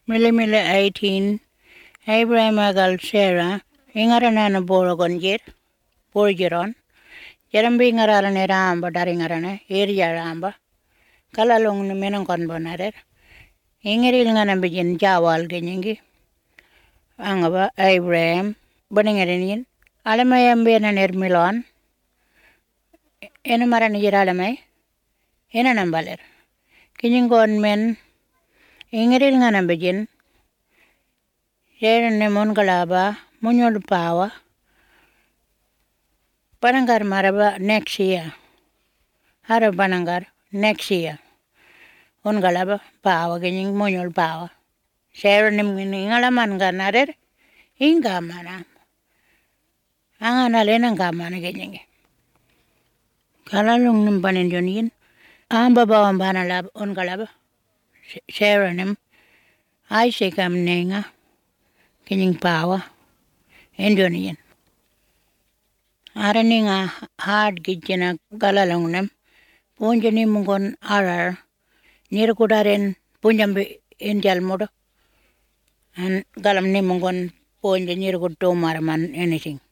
Milimili 18, Abraham agal Sarah, ingaranana borogonjir, borjiron, Jarambi ingararane ramba daringarane, area ramba, kalalong ni menangkon bonarer, ingiril ngana bijin jawal genyingi, angaba Abraham, boningarin, alamayam benaner milon, enamaran jiralamay, enanambaler, kinyingon men, ingiril ngana bijin, Yeran nemon galaba, munyol pawa, Panangar maraba next year. Hara Panangar next year. Un galaba pawa genying munyol pawa. Share nim ingalaman ganarer inga mana. Angana lenang gamana genying. Kalalung nim panin jonin. Amba bawang bana lab un galaba. Share nim. I say kam nenga. Genying pawa. Enjonin. Araninga hard gijena galalongnam punjani mungon arar nirkudaren punjambe indial modo and galam ni mungon punja nirkud to maraman anything.